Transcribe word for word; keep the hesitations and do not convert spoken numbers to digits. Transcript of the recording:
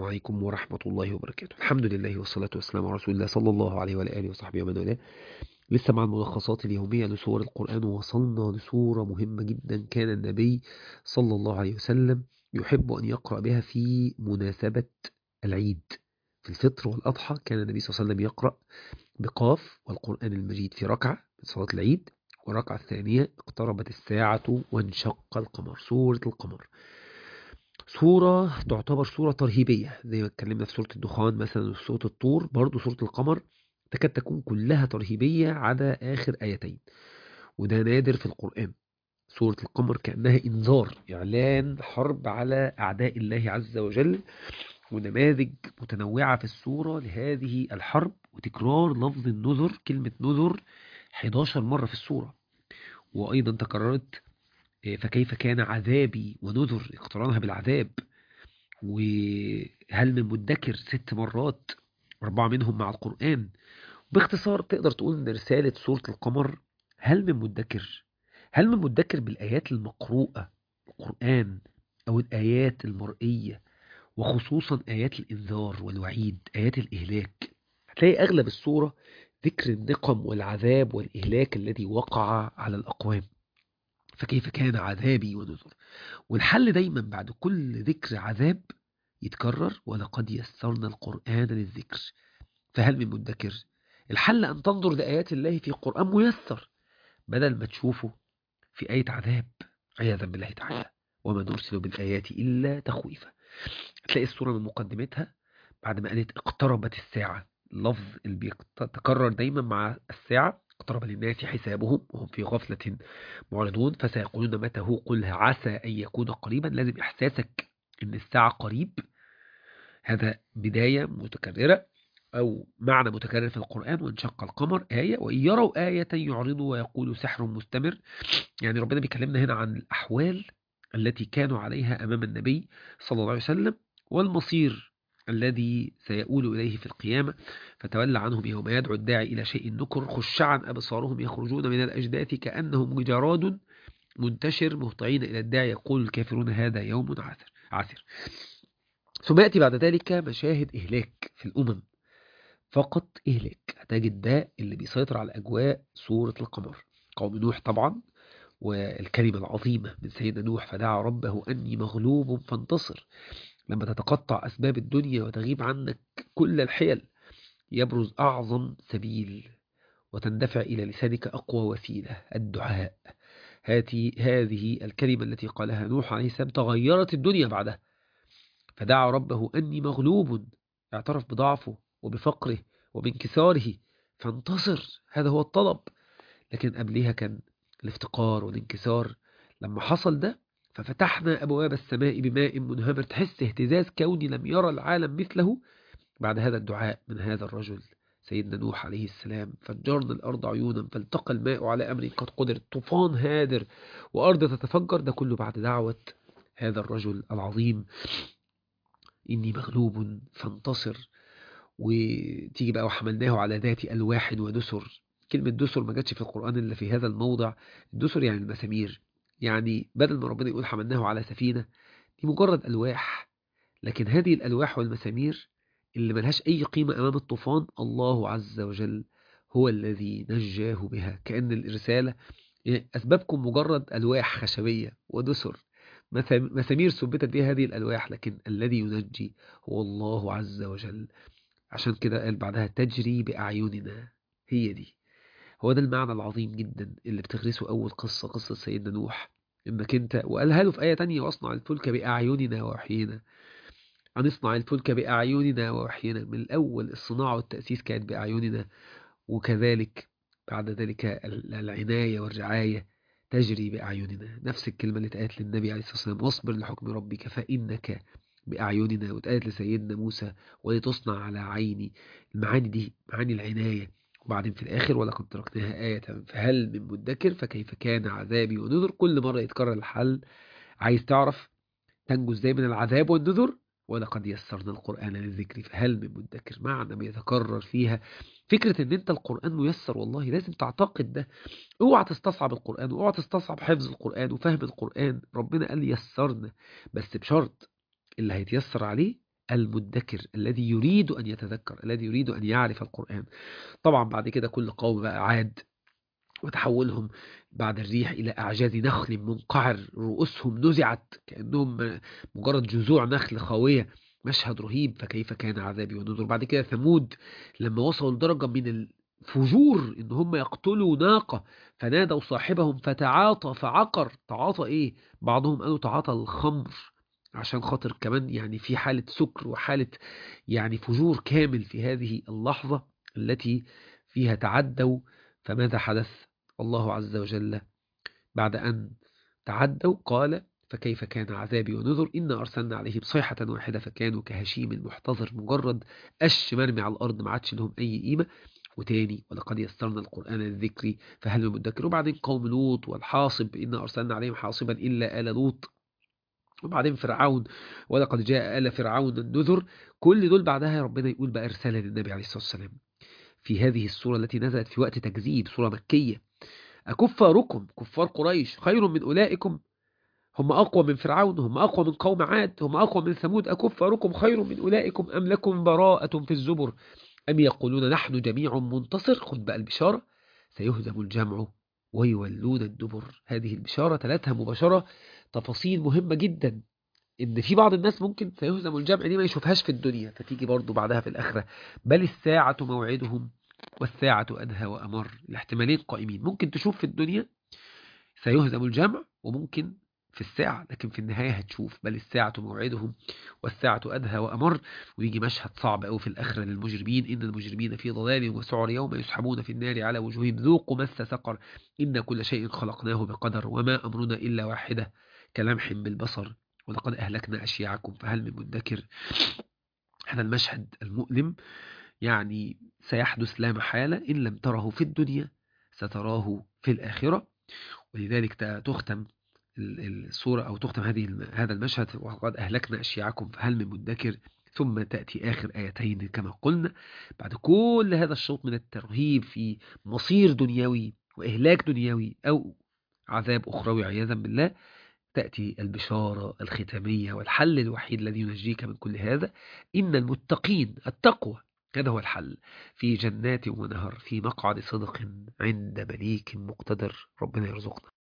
عليكم ورحمة الله وبركاته. الحمد لله والصلاة والسلام على رسول الله صلى الله عليه وعلى آله وصحبه ومن والاه. لسه مع الملخصات اليومية لسور القرآن، ووصلنا لسورة مهمة جدا كان النبي صلى الله عليه وسلم يحب أن يقرأ بها في مناسبة العيد. في الفطر والأضحى كان النبي صلى الله عليه وسلم يقرأ بقاف والقرآن المجيد في ركعة من صلاة العيد، والركعة الثانية اقتربت الساعة وانشق القمر، سورة القمر. سورة تعتبر سورة ترهيبية زي ما اتكلمنا في سورة الدخان مثلا وفي سورة الطور، برضو سورة القمر تكاد تكون كلها ترهيبية عدا آخر آيتين، وده نادر في القرآن. سورة القمر كأنها إنذار، إعلان حرب على أعداء الله عز وجل، ونماذج متنوعة في السورة لهذه الحرب، وتكرار لفظ النذر، كلمة نذر حداشر مرة في السورة. وأيضا تكررت فكيف كان عذابي ونذر، اقترانها بالعذاب. وهل من مدكر ست مرات، أربعة منهم مع القرآن. باختصار تقدر تقول إن رسالة سورة القمر هل من مدكر، هل من مدكر بالآيات المقروءة القرآن أو الآيات المرئية، وخصوصا آيات الإنذار والوعيد، آيات الإهلاك. هتلاقي أغلب السورة ذكر النقم والعذاب والإهلاك الذي وقع على الأقوام، فكيف كان عذابي ونذر. والحل دايما بعد كل ذكر عذاب يتكرر ولقد يسرنا القرآن للذكر فهل من مدكر. الحل أن تنظر لآيات الله في قرآن ميسر بدل ما تشوفه في آية عذاب عياذا بالله تعالى. وما نرسل بالآيات إلا تخويفا. تلاقي السورة من مقدمتها بعد ما قالت اقتربت الساعة، اللفظ اللي بيتكرر دايما مع الساعة، اقترب للناس حسابهم وهم في غفلة معرضون فسيقولون متى هو، قل عسى أن يكون قريبا. لازم إحساسك إن الساعة قريب، هذا بداية متكررة أو معنى متكرر في القرآن. وانشق القمر آية، وإن يروا آية يعرضوا ويقولوا سحر مستمر. يعني ربنا بيكلمنا هنا عن الأحوال التي كانوا عليها أمام النبي صلى الله عليه وسلم، والمصير الذي سيؤول إليه في القيامة. فتولى عنهم يوم يدعو الداعي إلى شيء نكر، خشعا أبصارهم يخرجون من الأجداث كأنهم جراد منتشر مهطعين إلى الداعي يقول الكافرون هذا يوم عسر عسر. ثم يأتي بعد ذلك مشاهد إهلاك في الأمم، فقط إهلاك. هتجد ده اللي بيسيطر على أجواء سورة القمر. قوم نوح طبعا، والكلمة العظيمة من سيدنا نوح فدعا ربه أني مغلوب فانتصر. لما تتقطع أسباب الدنيا وتغيب عنك كل الحيل، يبرز أعظم سبيل وتندفع إلى لسانك أقوى وسيلة، الدعاء. هاتي هذه الكلمة التي قالها نوح عليه السلام تغيرت الدنيا بعدها. فدعا ربه أني مغلوب، اعترف بضعفه وبفقره وبانكساره فانتصر، هذا هو الطلب. لكن قبلها كان الافتقار والانكسار. لما حصل ده ففتحنا أبواب السماء بماء منهمر، تحس اهتزاز كوني لم يرى العالم مثله بعد هذا الدعاء من هذا الرجل سيدنا نوح عليه السلام. فجرنا الأرض عيونا فالتقى الماء على أمر قد قدر، طوفان هادر وأرض تتفجر، ده كله بعد دعوة هذا الرجل العظيم إني مغلوب فانتصر. وتيجي بقى وحملناه على ذات ألواح ودسر. كلمة دسر ما جاتش في القرآن إلا في هذا الموضع. الدسر يعني المسامير، يعني بدل ما ربنا يقول حملناه على سفينة، دي مجرد ألواح، لكن هذه الألواح والمسامير اللي ملهاش أي قيمة أمام الطوفان، الله عز وجل هو الذي نجاه بها. كأن الرسالة يعني أسبابكم مجرد ألواح خشبية ودسر، مسامير ثبتت بها هذه الألواح، لكن الذي ينجي هو الله عز وجل. عشان كده قال بعدها تجري بأعيننا. هي دي، هو ده المعنى العظيم جدا اللي بتغرسه أول قصة، قصة سيدنا نوح. إنك أنت، وقالها له في آية تانية واصنع الفلك بأعيننا ووحينا. هنصنع الفلك بأعيننا ووحينا. من الأول الصناعة والتأسيس كانت بأعيننا، وكذلك بعد ذلك العناية والرعاية تجري بأعيننا. نفس الكلمة اللي اتقالت للنبي عليه الصلاة والسلام واصبر لحكم ربك فإنك بأعيننا، واتقالت لسيدنا موسى ولتصنع على عيني. المعاني دي معاني العناية. وبعدين في الآخر ولقد تركناها آية فهل من مدكر فكيف كان عذابي ونذر. كل مرة يتكرر الحل. عايز تعرف تنجو ازاي من العذاب والنذر؟ ولقد يسرنا القرآن للذكر فهل من مدكر. معنى بيتكرر فيها فكرة ان انت القرآن ميسر، والله لازم تعتقد ده. اوعى تستصعب القرآن، واوعى تستصعب حفظ القرآن وفهم القرآن. ربنا قال يسرنا، بس بشرط اللي هيتيسر عليه المدكر الذي يريد أن يتذكر، الذي يريد أن يعرف القرآن. طبعا بعد كده كل قوم بقى عاد، وتحولهم بعد الريح إلى أعجاز نخل منقعر رؤوسهم نزعت كأنهم مجرد جذوع نخل خاوية. مشهد رهيب. فكيف كان عذابي ونذر. بعد كده ثمود لما وصلوا لدرجة من الفجور إن هم يقتلوا ناقة، فنادوا صاحبهم فتعاطى فعقر. تعاطى إيه؟ بعضهم قالوا تعاطى الخمر، عشان خاطر كمان يعني في حالة سكر وحالة يعني فجور كامل في هذه اللحظة التي فيها تعدوا. فماذا حدث؟ الله عز وجل بعد أن تعدوا قال فكيف كان عذابي ونذر. إنا أرسلنا عليهم صيحة واحدة فكانوا كهشيم المحتضر، مجرد قش مرمي على الأرض ما عادش لهم أي قيمة. وتاني ولقد يسرنا القرآن للذكر فهل من مدكر. وبعدين قوم لوط والحاصب إنا أرسلنا عليهم حاصبا إلا آل لوط. وبعدين فرعون ولقد جاء آل فرعون النذر. كل دول بعدها ربنا يقول بقى رسالة للنبي عليه الصلاة والسلام في هذه السورة التي نزلت في وقت تكذيب، سورة مكية. أكفاركم كفار قريش خير من أولئكم؟ هم أقوى من فرعون، هم أقوى من قوم عاد، هم أقوى من ثمود. أكفاركم خير من أولئكم أم لكم براءة في الزبر أم يقولون نحن جميع منتصر. خد بقى البشارة، سيهزم الجمع ويولون الدبر. هذه البشارة ثلاثها مباشرة، تفاصيل مهمة جدا. إن في بعض الناس ممكن سيهزم الجمع دي ما يشوفهاش في الدنيا، فتيجي برضو بعدها في الآخرة بل الساعة موعدهم والساعة أدهى وأمر. الاحتمالين قائمين، ممكن تشوف في الدنيا سيهزم الجمع وممكن في الساعة، لكن في النهاية هتشوف بل الساعة موعدهم والساعة أدهى وأمر. ويجي مشهد صعب أوي في الآخرة للمجرمين. إن المجرمين في ضلال وسعر يوم يسحبون في النار على وجوههم ذوقوا مس سقر إن كل شيء خلقناه بقدر وما أمرنا إلا واحدة كلمح بالبصر ولقد أهلكنا أشياعكم فهل من مدكر. هذا المشهد المؤلم يعني سيحدث لا محالة، إن لم تره في الدنيا ستراه في الآخرة. ولذلك تختم السورة أو تختم هذه هذا المشهد وقد أهلكنا أشياعكم فهل من مدكر. ثم تأتي آخر آيتين كما قلنا بعد كل هذا الشوط من الترهيب في مصير دنيوي وإهلاك دنيوي أو عذاب أخروي عياذا بالله، تأتي البشارة الختامية والحل الوحيد الذي ينجيك من كل هذا. إن المتقين التقوى هذا هو الحل في جنات ونهر في مقعد صدق عند مليك مقتدر. ربنا يرزقنا.